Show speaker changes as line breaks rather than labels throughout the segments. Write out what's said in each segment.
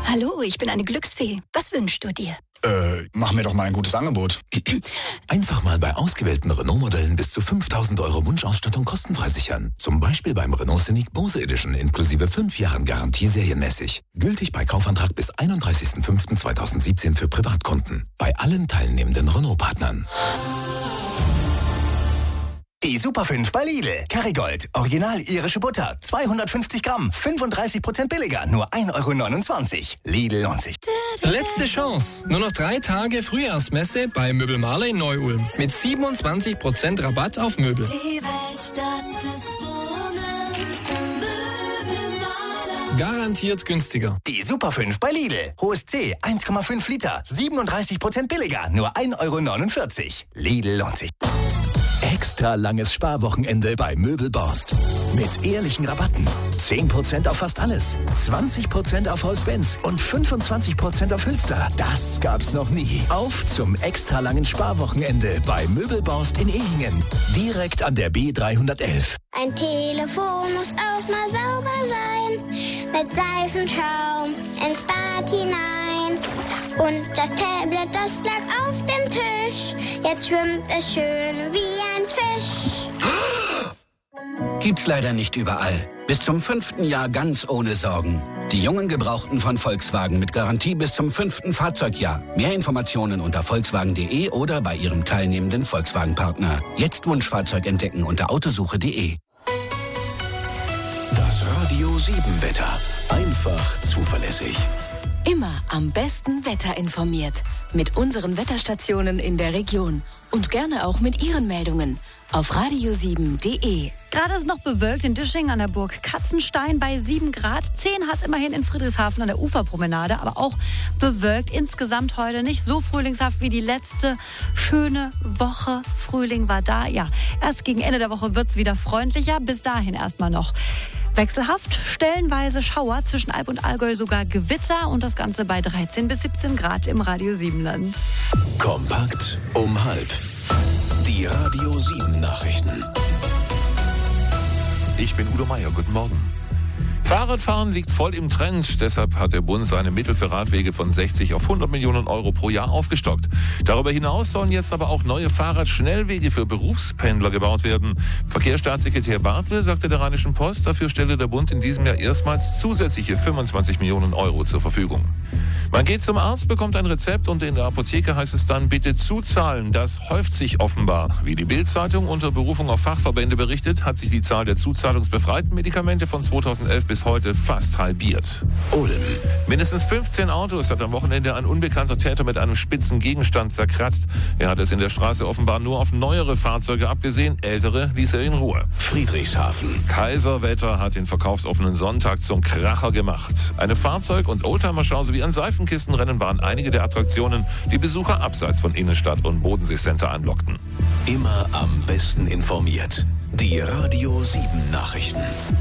Hallo, ich bin eine Glücksfee. Was wünschst du dir?
Mach mir doch mal ein gutes Angebot.
Einfach mal bei ausgewählten Renault-Modellen bis zu 5.000 € Wunschausstattung kostenfrei sichern. Zum Beispiel beim Renault Scenic Bose Edition inklusive 5 Jahren Garantie serienmäßig. Gültig bei Kaufantrag bis 31.05.2017 für Privatkunden. Bei allen teilnehmenden Renault-Partnern.
Die Super 5 bei Lidl. Kerrygold. Original irische Butter. 250 Gramm. 35% billiger. Nur 1,29 €. Lidl lohnt sich.
Letzte Chance. Nur noch 3 Tage Frühjahrsmesse bei Möbelmaler in Neu-Ulm. Mit 27% Rabatt auf Möbel.
Die Weltstadt des Wohnens. Möbelmaler.
Garantiert günstiger.
Die Super 5 bei Lidl. Hohes C. 1,5 Liter. 37% billiger. Nur 1,49 €. Lidl lohnt sich.
Extra langes Sparwochenende bei Möbelborst. Mit ehrlichen Rabatten. 10% auf fast alles. 20% auf Holz-Benz und 25% auf Hülster. Das gab's noch nie. Auf zum extra langen Sparwochenende bei Möbelborst in Ehingen. Direkt an der B311.
Ein Telefon muss auch mal sauber sein. Mit Seifenschaum ins Bad hinein. Und das Tablet, das lag auf dem Tisch. Jetzt schwimmt es schön wie ein Fisch.
Gibt's leider nicht überall. Bis zum 5. Jahr ganz ohne Sorgen. Die jungen Gebrauchten von Volkswagen mit Garantie bis zum 5. Fahrzeugjahr. Mehr Informationen unter volkswagen.de oder bei Ihrem teilnehmenden Volkswagen-Partner. Jetzt Wunschfahrzeug entdecken unter autosuche.de.
Das Radio 7 Wetter. Einfach zuverlässig.
Immer am besten Wetter informiert. Mit unseren Wetterstationen in der Region. Und gerne auch mit Ihren Meldungen. Auf radio7.de.
Gerade ist es noch bewölkt in Disching an der Burg Katzenstein bei 7 Grad. 10 hat es immerhin in Friedrichshafen an der Uferpromenade. Aber auch bewölkt. Insgesamt heute nicht so frühlingshaft wie die letzte schöne Woche. Frühling war da. Ja, erst gegen Ende der Woche wird es wieder freundlicher. Bis dahin erstmal noch wechselhaft, stellenweise Schauer, zwischen Alb und Allgäu sogar Gewitter und das Ganze bei 13 bis 17 Grad im Radio 7 Land.
Kompakt um halb. Die Radio 7 Nachrichten.
Ich bin Udo Meier, guten Morgen. Fahrradfahren liegt voll im Trend. Deshalb hat der Bund seine Mittel für Radwege von 60 auf 100 Millionen € pro Jahr aufgestockt. Darüber hinaus sollen jetzt aber auch neue Fahrradschnellwege für Berufspendler gebaut werden. Verkehrsstaatssekretär Bartle sagte der Rheinischen Post, dafür stelle der Bund in diesem Jahr erstmals zusätzliche 25 Millionen € zur Verfügung. Man geht zum Arzt, bekommt ein Rezept und in der Apotheke heißt es dann, bitte zuzahlen. Das häuft sich offenbar. Wie die Bild-Zeitung unter Berufung auf Fachverbände berichtet, hat sich die Zahl der zuzahlungsbefreiten Medikamente von 2011 bis heute fast halbiert.
Ulm.
Mindestens 15 Autos hat am Wochenende ein unbekannter Täter mit einem spitzen Gegenstand zerkratzt. Er hat es in der Straße offenbar nur auf neuere Fahrzeuge abgesehen. Ältere ließ er in Ruhe.
Friedrichshafen.
Kaiserwetter hat den verkaufsoffenen Sonntag zum Kracher gemacht. Eine Fahrzeug- und Oldtimer-Schau sowie ein Seifenkistenrennen waren einige der Attraktionen, die Besucher abseits von Innenstadt und Bodensee-Center anlockten.
Immer am besten informiert. Die Radio 7 Nachrichten.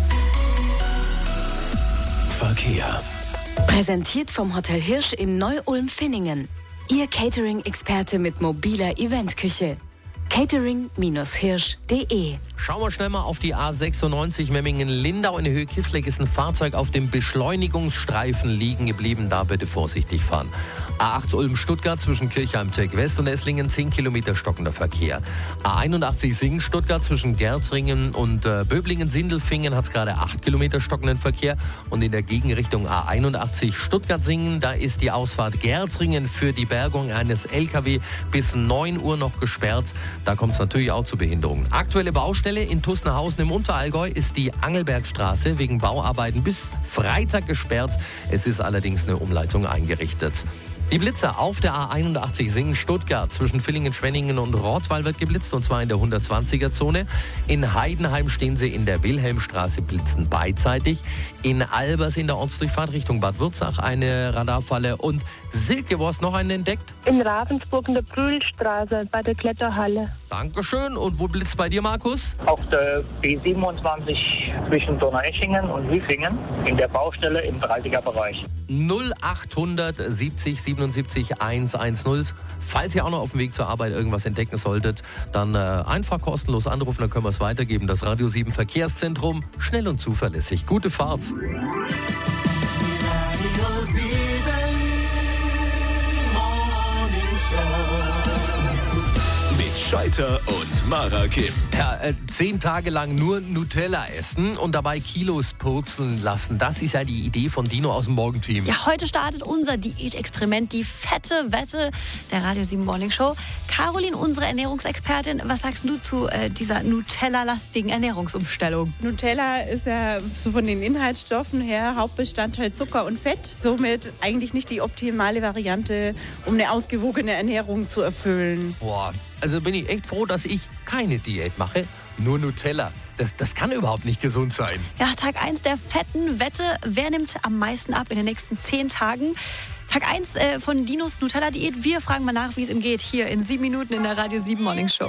Verkehr.
Präsentiert vom Hotel Hirsch in Neu-Ulm-Finningen. Ihr Catering-Experte mit mobiler Eventküche. catering-hirsch.de.
Schauen wir schnell mal auf die A96 Memmingen-Lindau. In der Höhe Kisleck ist ein Fahrzeug auf dem Beschleunigungsstreifen liegen geblieben. Da bitte vorsichtig fahren. A8 Ulm-Stuttgart zwischen Kirchheim-Tech-West und Esslingen 10 Kilometer stockender Verkehr. A81 Singen-Stuttgart zwischen Gerzringen und Böblingen-Sindelfingen hat es gerade 8 Kilometer stockenden Verkehr. Und in der Gegenrichtung A81 Stuttgart-Singen, da ist die Ausfahrt Gerzringen für die Bergung eines LKW bis 9 Uhr noch gesperrt. Da kommt es natürlich auch zu Behinderungen. Aktuelle Baustelle in Tussenhausen im Unterallgäu ist die Angelbergstraße wegen Bauarbeiten bis Freitag gesperrt. Es ist allerdings eine Umleitung eingerichtet. Die Blitzer auf der A81 Singen-Stuttgart zwischen Villingen-Schwenningen und Rottweil wird geblitzt, und zwar in der 120er-Zone. In Heidenheim stehen sie in der Wilhelmstraße, blitzen beidseitig. In Albers in der Ortsdurchfahrt Richtung Bad Würzach eine Radarfalle. Und Silke, wo hast du noch einen entdeckt?
In Ravensburg in der Brühlstraße bei der Kletterhalle.
Dankeschön. Und wo blitzt bei dir, Markus?
Auf der B27 zwischen Donaueschingen und Hüfingen in der Baustelle im 30er Bereich.
0800 70 77 110. Falls ihr auch noch auf dem Weg zur Arbeit irgendwas entdecken solltet, dann einfach kostenlos anrufen, dann können wir es weitergeben. Das Radio 7 Verkehrszentrum, schnell und zuverlässig. Gute Fahrt.
Radio 7.
Scheiter und Mara Kim.
Ja, 10 Tage lang nur Nutella essen und dabei Kilos purzeln lassen. Das ist ja die Idee von Dino aus dem Morgenteam.
Ja, heute startet unser Diätexperiment, die fette Wette der Radio 7 Morning Show. Caroline, unsere Ernährungsexpertin, was sagst du zu dieser Nutella-lastigen Ernährungsumstellung?
Nutella ist ja so von den Inhaltsstoffen her Hauptbestandteil Zucker und Fett. Somit eigentlich nicht die optimale Variante, um eine ausgewogene Ernährung zu erfüllen.
Boah, also bin ich echt froh, dass ich keine Diät mache, nur Nutella. Das kann überhaupt nicht gesund sein.
Ja, Tag 1 der fetten Wette. Wer nimmt am meisten ab in den nächsten 10 Tagen? Tag 1 von Dinos Nutella-Diät. Wir fragen mal nach, wie es ihm geht, hier in 7 Minuten in der Radio 7 Morning Show.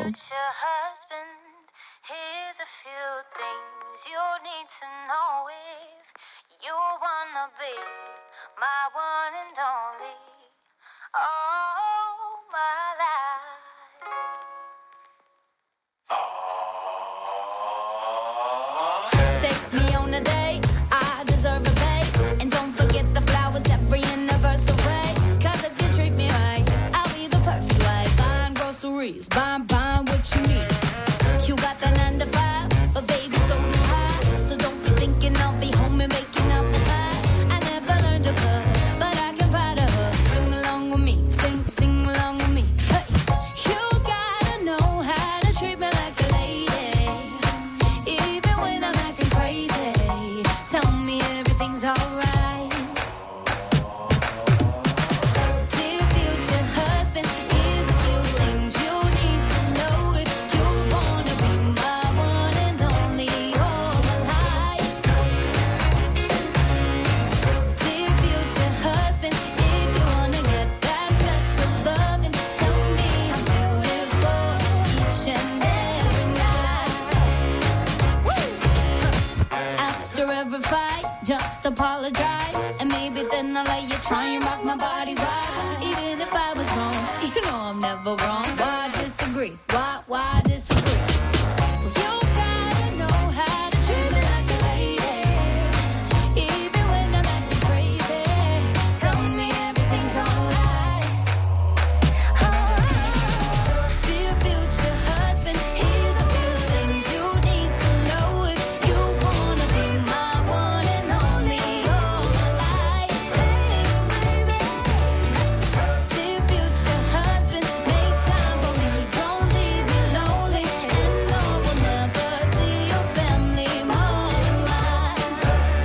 Buying what you need. You got that 9 to 5, but baby, so do I. So don't be thinking I'll be home and making up pies. I never learned to cook, but I can pie to her. Sing along with me, sing along with me. Hey, you gotta know how to treat me like a lady, even when I'm acting crazy. Tell me everything's alright. Just apologize, and maybe then I'll let you try and rock my body right. Even if I was wrong, you know I'm never wrong. Why disagree? Why disagree? You gotta know how to treat me like a lady, even when I'm acting crazy. Tell me everything's alright. Dear future husband, here's a few things you need to know if you wanna be my one and only all my life. Dear future husband, make time for me, don't leave me lonely, and no, we'll never see your family more than mine.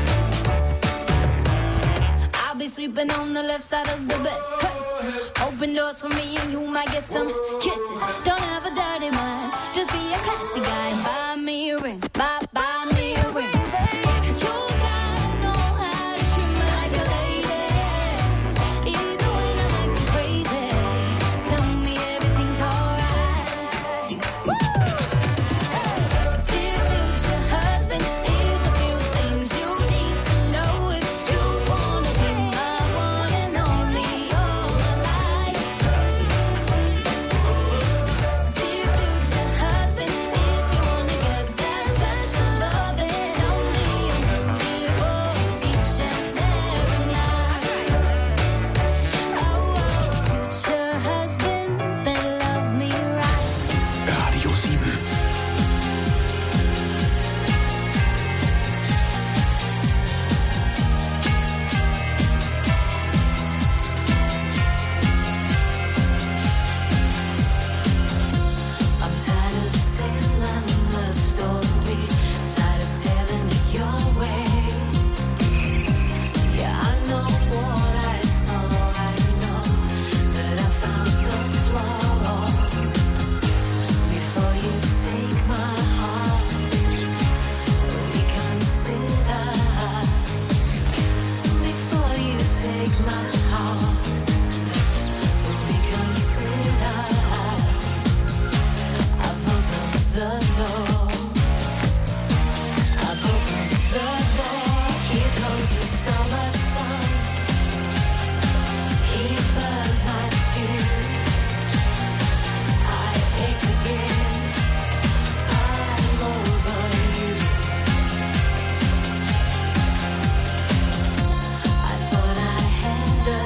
I'll be sleeping on the left side of the bed. Hey. Open doors for me and you might get some kisses. Don't have a dirty mind, just be a classy guy and buy me a ring. Buy me a ring. You gotta know how to treat me like a lady, even when I'm acting crazy. Tell me everything's alright. Dear future husband, here's a few things you need to know if you wanna be my one and only all my life. Dear future husband, if you wanna get that special loving, tell me I'm beautiful each and every night. Oh, future husband, better love me right.
Radio 7.
I'm tired of telling the story, tired of telling it your way. Yeah, I know what I saw, I know that I found the flaw. Before you take my heart, reconsider. Before you take my heart, reconsider. I've opened the door. I've opened the door. Here comes the summer sun. He burns my skin. I ache again. I'm over you. I thought I had a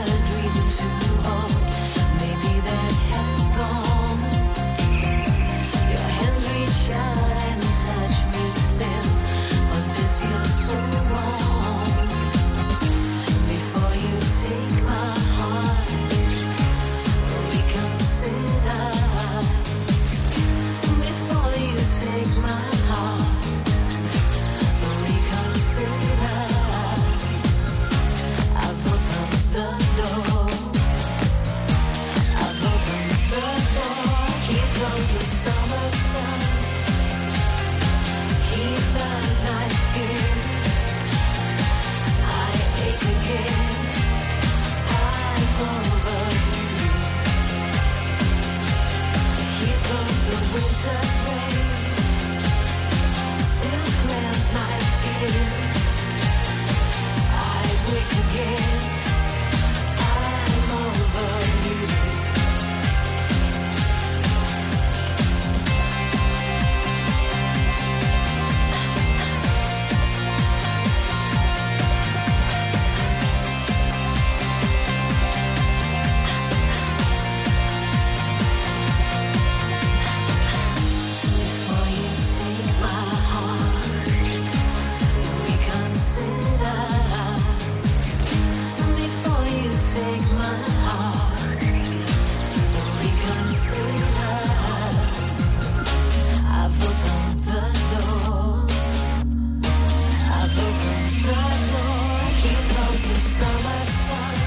heart. We can see love. I've opened the door. I've opened the door. Here comes the summer sun.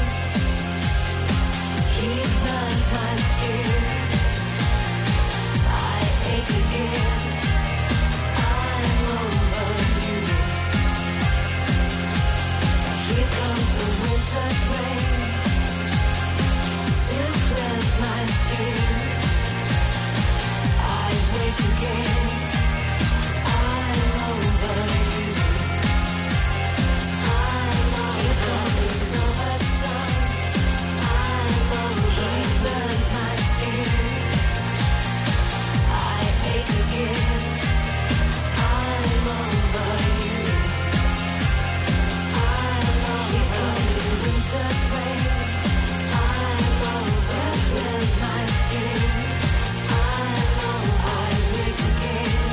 He burns my skin. I ache again. I'm over you. Here comes the winter's rain to cleanse my skin. I wake again. I'm over you. Here comes the summer sun. I'm over you. He burns my skin. I ache again. I'm over you. Here comes the winter's rain. I'm over to cleanse my skin. I'm over. I wake again.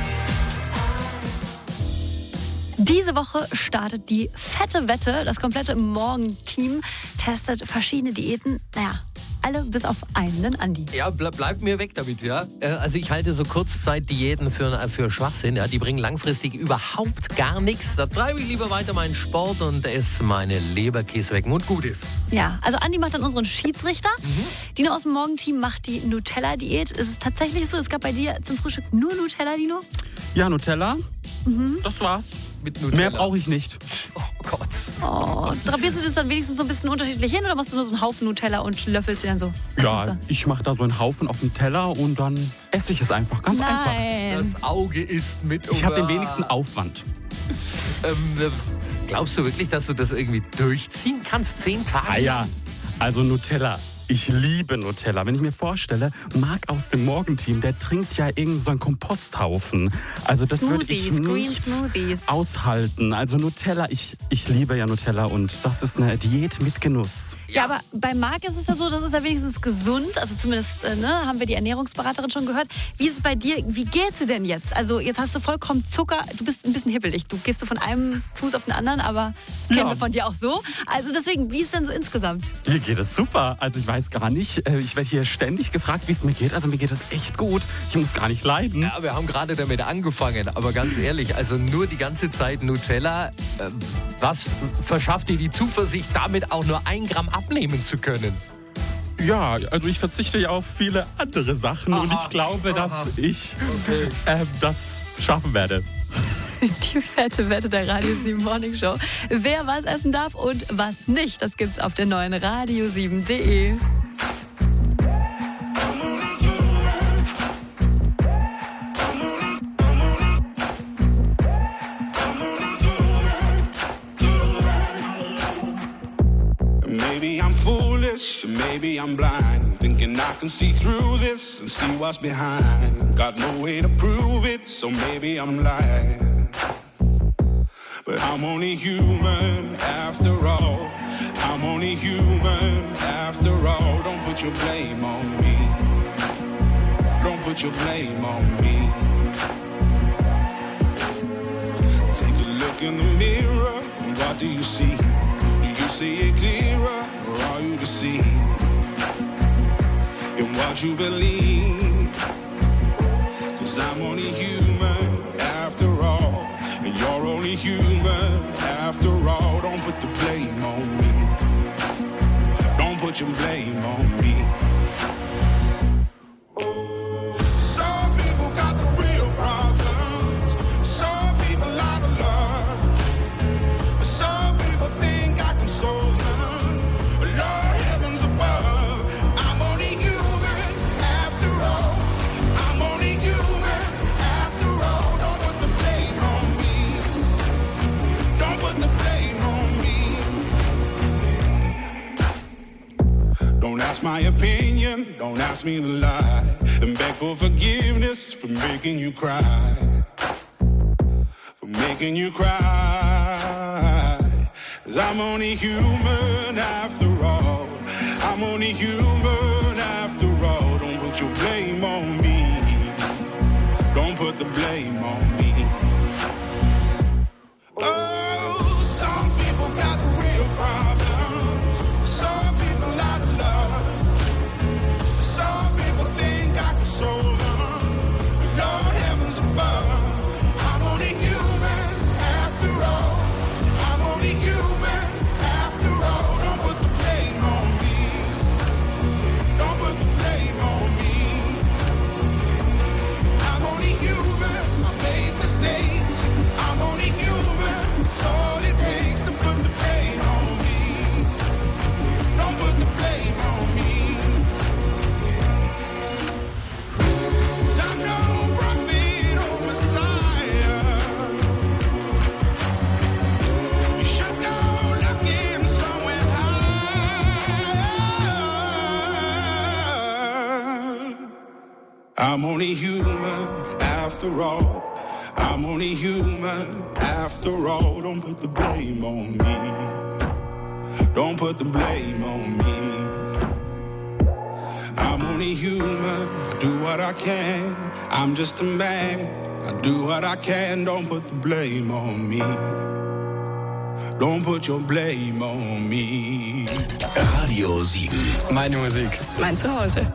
Diese Woche startet die fette Wette. Das komplette Morgenteam testet verschiedene Diäten. Naja, alle bis auf einen, Andi.
Ja, bleib mir weg damit, ja. Also ich halte so Kurzzeitdiäten für Schwachsinn. Ja. Die bringen langfristig überhaupt gar nichts. Da treibe ich lieber weiter meinen Sport und esse meine Leberkäse weg und gut ist.
Ja, also Andi macht dann unseren Schiedsrichter. Dino aus dem Morgenteam macht die Nutella-Diät. Ist es tatsächlich so, es gab bei dir zum Frühstück nur Nutella, Dino?
Ja, Nutella. Das war's.
Mit Nutella.
Mehr brauche ich nicht.
Oh Gott.
Oh, drapierst du das dann wenigstens so ein bisschen unterschiedlich hin oder machst du nur so einen Haufen Nutella und löffelst sie dann so?
Ja, ich mache da so einen Haufen auf den Teller und dann esse ich es einfach. Ganz einfach.
Das Auge isst mit.
Ich habe den wenigsten Aufwand.
Glaubst du wirklich, dass du das irgendwie durchziehen kannst? 10 Tage?
Ah ja, also Nutella. Ich liebe Nutella. Wenn ich mir vorstelle, Marc aus dem Morgenteam, der trinkt ja irgend so einen Komposthaufen. Also das würde ich nicht aushalten. Also Nutella, ich liebe ja Nutella und das ist eine Diät mit Genuss.
Ja, aber bei Marc ist es ja so, das ist ja wenigstens gesund. Also zumindest haben wir die Ernährungsberaterin schon gehört. Wie ist es bei dir? Wie geht's dir denn jetzt? Also jetzt hast du vollkommen Zucker. Du bist ein bisschen hibbelig. Du gehst so von einem Fuß auf den anderen, aber das kennen wir von dir auch so. Also deswegen, wie ist es denn so insgesamt?
Mir geht es super. Also ich weiß gar nicht. Ich werde hier ständig gefragt, wie es mir geht. Also mir geht es echt gut. Ich muss gar nicht leiden.
Ja, wir haben gerade damit angefangen. Aber ganz ehrlich, also nur die ganze Zeit Nutella. Was verschafft dir die Zuversicht, damit auch nur 1 Gramm abnehmen zu können?
Ja, also ich verzichte ja auf viele andere Sachen und ich glaube, dass ich das schaffen werde.
Die fette Wette der Radio 7 Morning Show. Wer was essen darf und was nicht, das gibt's auf der neuen radio7.de.
Maybe I'm foolish, maybe I'm blind, thinking I can see through this and see what's behind. Got no way to prove it, so maybe I'm lying. But I'm only human after all. I'm only human after all. Don't put your blame on me. Don't put your blame on me. Take a look in the mirror, what do you see? Do you see it clearer, or are you deceived in what you believe? 'Cause I'm only human after all. And you're only human after all. Don't put the blame on me. Don't put your blame on me. Some people got the real problems. Some people out of love. Some people think I can solve them. Lord, heavens above. I'm only human after all. I'm only human after all. Don't put the blame on me. Don't put the blame on me. Don't ask my opinion, don't ask me to lie, and beg for forgiveness for making you cry. For making you cry. 'Cause I'm only human after all. I'm only human after all. Don't put your blame on me. Don't put the blame on me. Oh, some people got the real problems. Some people out of I'm only human after all. I'm only human after all. Don't put the blame on me. Don't put the blame on me. I'm only human. I do what I can. I'm just a man. I do what I can. Don't put the blame on me. Don't put your blame on me.
Radio 7.
Meine Musik.
Mein Zuhause.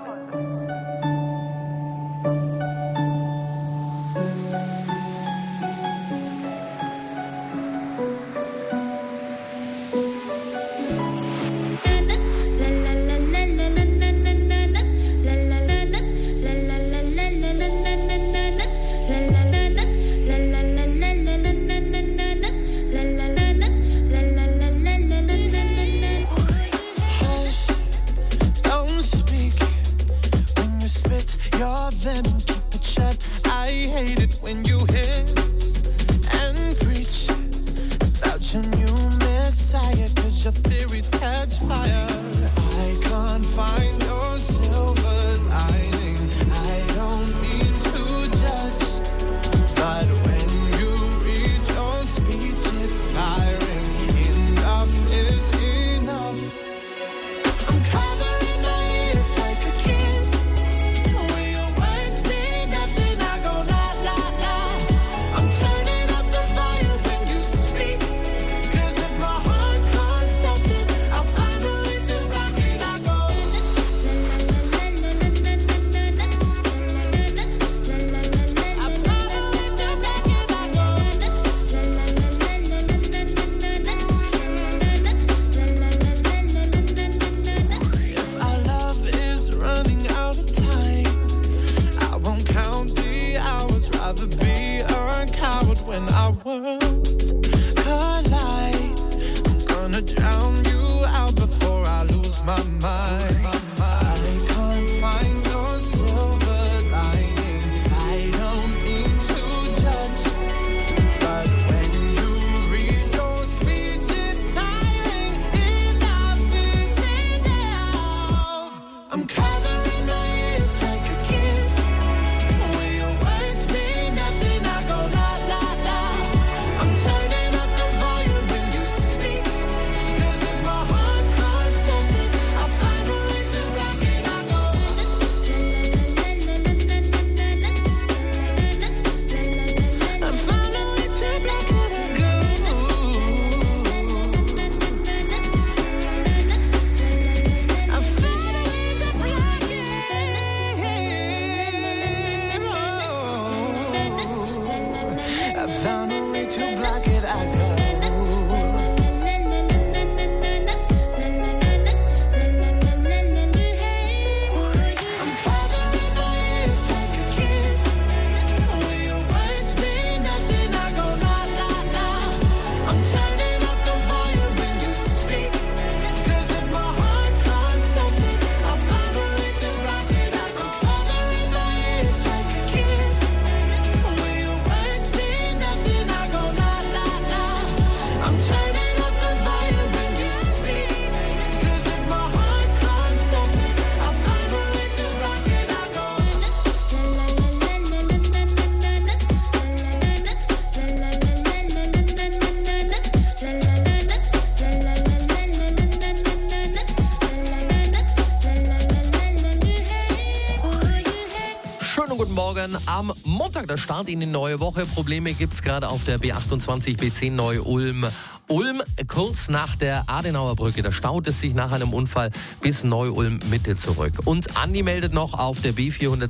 Am Montag der Start in die neue Woche. Probleme gibt es gerade auf der B28 B10 Neu-Ulm. Ulm, kurz nach der Adenauer Brücke. Da staut es sich nach einem Unfall bis Neu-Ulm Mitte zurück. Und Andi meldet noch, auf der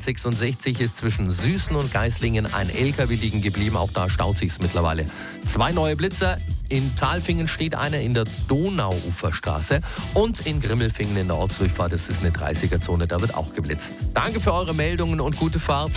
B466 ist zwischen Süßen und Geislingen ein LKW liegen geblieben. Auch da staut sich es mittlerweile. 2 neue Blitzer. In Talfingen steht einer in der Donauuferstraße und in Grimmelfingen in der Ortsdurchfahrt. Das ist eine 30er-Zone, da wird auch geblitzt. Danke für eure Meldungen und gute Fahrt.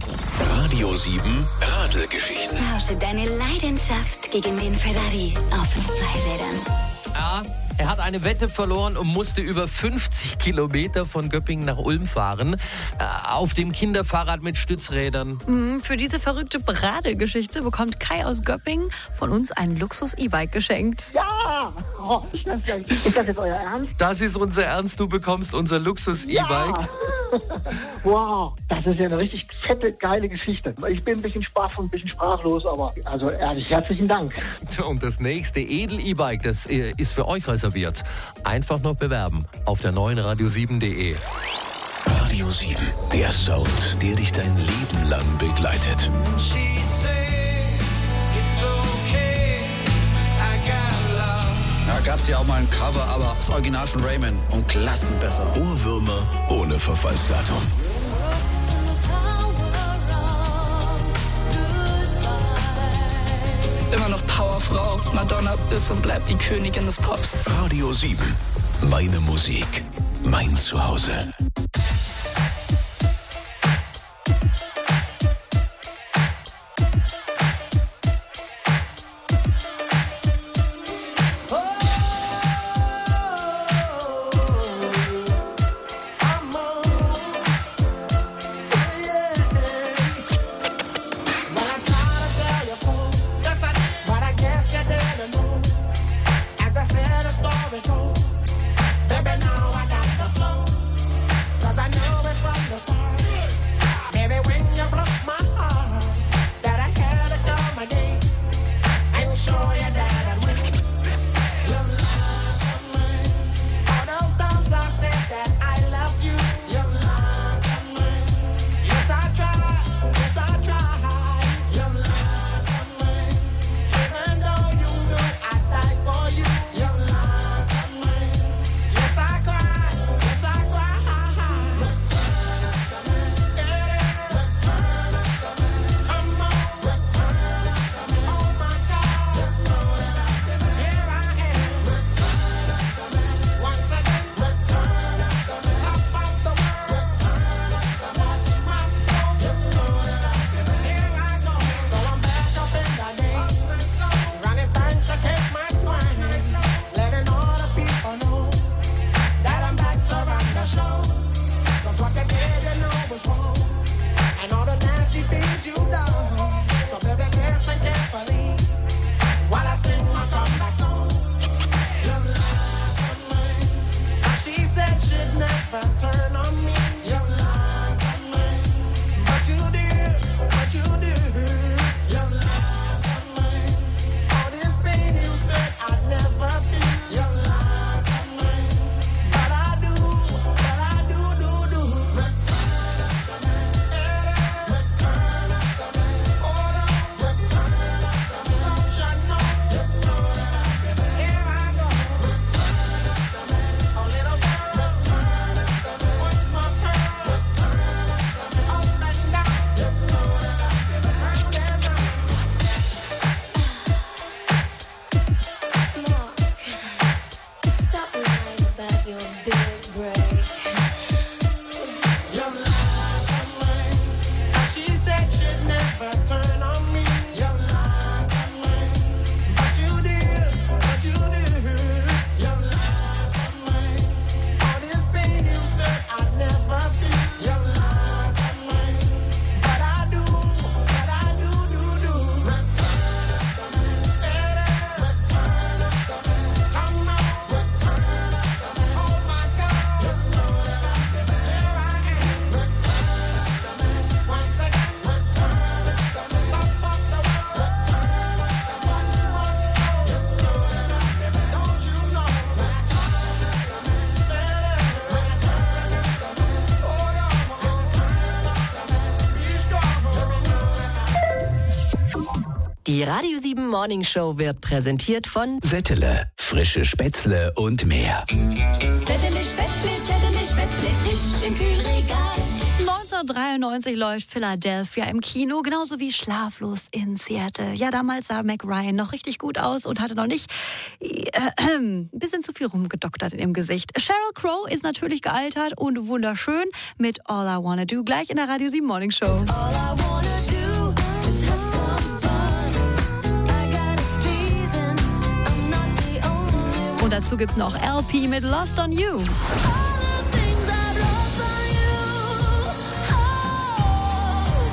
Radio 7 Radelgeschichten.
Tausche deine Leidenschaft gegen den Ferrari auf 2 Rädern.
Ja, er hat eine Wette verloren und musste über 50 Kilometer von Göppingen nach Ulm fahren. Auf dem Kinderfahrrad mit Stützrädern.
Für diese verrückte Radelgeschichte bekommt Kai aus Göppingen von uns ein Luxus-E-Bike geschenkt.
Ja! Oh, ist das jetzt euer Ernst?
Das ist unser Ernst. Du bekommst unser Luxus-E-Bike.
Ja.
Wow, das ist ja eine richtig fette, geile Geschichte. Ich bin ein bisschen sprachlos, aber also ehrlich, herzlichen Dank.
Und das nächste Edel-E-Bike, das ist für euch reserviert. Einfach noch bewerben auf der neuen radio7.de.
Radio 7, der Sound, der dich dein Leben lang begleitet.
Da gab's ja auch mal ein Cover, aber das Original von Raymond und Klassen besser.
Ohrwürmer ohne Verfallsdatum.
Immer noch Powerfrau. Madonna ist und bleibt die Königin des Pops.
Radio 7, meine Musik, mein Zuhause.
Baby, now I got the flow. 'Cause I know it from the start. Baby, when you broke my heart, that I had to come again and show you that I'd win. Your love for me. All those times I said that I love you. Your love for me. Yes, I tried. Yes, I tried. Your love for me. Even though you know I died for you. Your love for me. Yes, I cried. Yes, I cried. And all the nasty things you've done. So baby, listen carefully while I sing my comeback song. Your love for me. She said she'd never turn on me. Your love for me. But you did, but you did. Your love for me. All this pain you said I'd never be. Your love for me. But I do.
Stop lying about your big break.
Your love for me. She said she'd never turn on me. Your love for me. But you did, but you did. Your love for me. All this pain you said I'd never be. Your love for me. But I do. Return to me. Return to me. Come on. Return to me. Oh my God. You know that here I am. Return to me. Once again. Return to me. Top of the world. Return to me. What you want? You know that don't you know? Return to me. Return to me. Hold on. Return to me. Be strong.
Die Radio 7 Morning Show wird präsentiert von
Settele, frische Spätzle und mehr.
Zettel, Spätzle, frisch im Kühlregal.
1993 läuft Philadelphia im Kino, genauso wie Schlaflos in Seattle. Ja, damals sah Meg Ryan noch richtig gut aus und hatte noch nicht ein bisschen zu viel rumgedoktert in dem Gesicht. Sheryl Crow ist natürlich gealtert und wunderschön mit All I Wanna Do, gleich in der Radio 7 Morning Show. Und dazu gibt's noch LP mit Lost on You.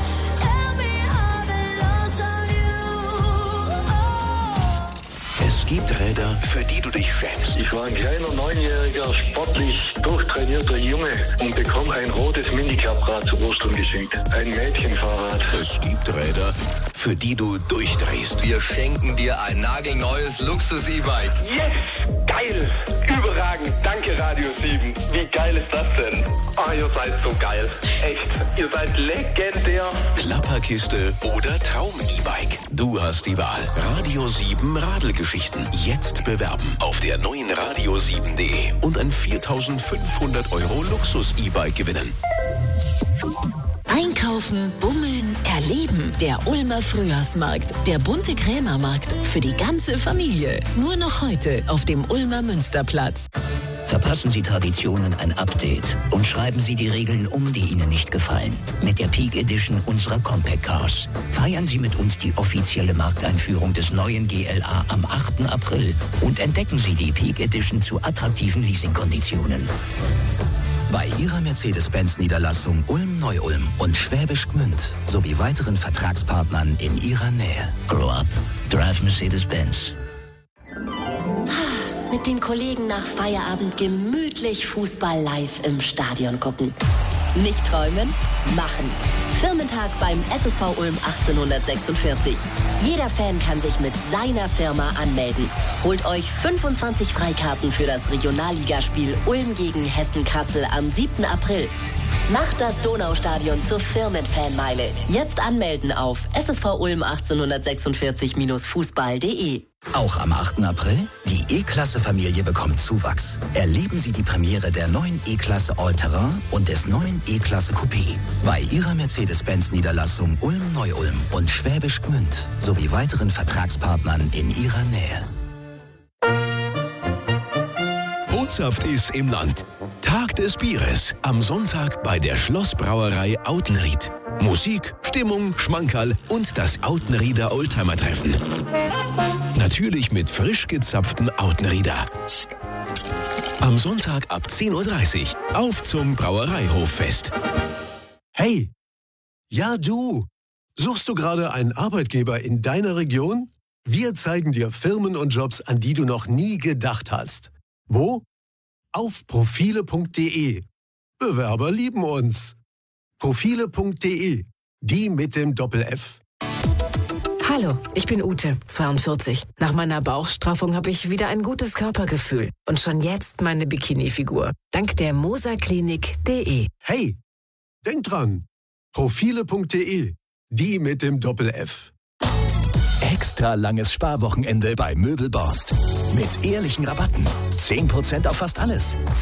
Es gibt Räder, für die du dich schämst.
Ich war ein kleiner 9-jähriger, sportlich durchtrainierter Junge und bekomme ein rotes Miniklaprad zu Ostern geschenkt. Ein Mädchenfahrrad.
Es gibt Räder, für die du durchdrehst.
Wir schenken dir ein nagelneues Luxus-E-Bike.
Yes! Geil! Überragend! Danke, Radio 7. Wie geil ist das denn? Ah, ihr seid so geil. Echt, ihr seid legendär.
Klapperkiste oder Traum-E-Bike. Du hast die Wahl. Radio 7 Radelgeschichten. Jetzt bewerben auf der neuen radio7.de und ein 4.500 € Luxus-E-Bike gewinnen.
Einkaufen, bummeln, erleben. Der Ulmer Frühjahrsmarkt. Der bunte Krämermarkt für die ganze Familie. Nur noch heute auf dem Ulmer Münsterplatz.
Verpassen Sie Traditionen ein Update und schreiben Sie die Regeln um, die Ihnen nicht gefallen. Mit der Peak Edition unserer Compact Cars. Feiern Sie mit uns die offizielle Markteinführung des neuen GLA am 8. April und entdecken Sie die Peak Edition zu attraktiven Leasingkonditionen. Bei Ihrer Mercedes-Benz-Niederlassung Ulm-Neu-Ulm und Schwäbisch Gmünd sowie weiteren Vertragspartnern in Ihrer Nähe. Grow up. Drive Mercedes-Benz.
Mit den Kollegen nach Feierabend gemütlich Fußball live im Stadion gucken. Nicht träumen, machen. Firmentag beim SSV Ulm 1846. Jeder Fan kann sich mit seiner Firma anmelden. Holt euch 25 Freikarten für das Regionalligaspiel Ulm gegen Hessen-Kassel am 7. April. Macht das Donaustadion zur Firmenfanmeile. Jetzt anmelden auf ssv-ulm1846-fußball.de.
Auch am 8. April? Die E-Klasse-Familie bekommt Zuwachs. Erleben Sie die Premiere der neuen E-Klasse All-Terrain und des neuen E-Klasse Coupé. Bei Ihrer Mercedes-Benz-Niederlassung Ulm-Neu-Ulm und Schwäbisch Gmünd sowie weiteren Vertragspartnern in Ihrer Nähe.
Botschaft ist im Land. Tag des Bieres am Sonntag bei der Schlossbrauerei Autenried. Musik, Stimmung, Schmankerl und das Autenrieder Oldtimer-Treffen. Natürlich mit frisch gezapften Autenrieder. Am Sonntag ab 10.30 Uhr auf zum Brauereihoffest.
Hey, ja du, suchst du gerade einen Arbeitgeber in deiner Region? Wir zeigen dir Firmen und Jobs, an die du noch nie gedacht hast. Wo? Auf profile.de. Bewerber lieben uns. Profile.de, die mit dem Doppel-F.
Hallo, ich bin Ute, 42. Nach meiner Bauchstraffung habe ich wieder ein gutes Körpergefühl und schon jetzt meine Bikini-Figur. Dank der mosaklinik.de.
Hey, denk dran, profile.de, die mit dem Doppel-F.
Extra langes Sparwochenende bei Möbelborst. Mit ehrlichen Rabatten. 10% auf fast alles.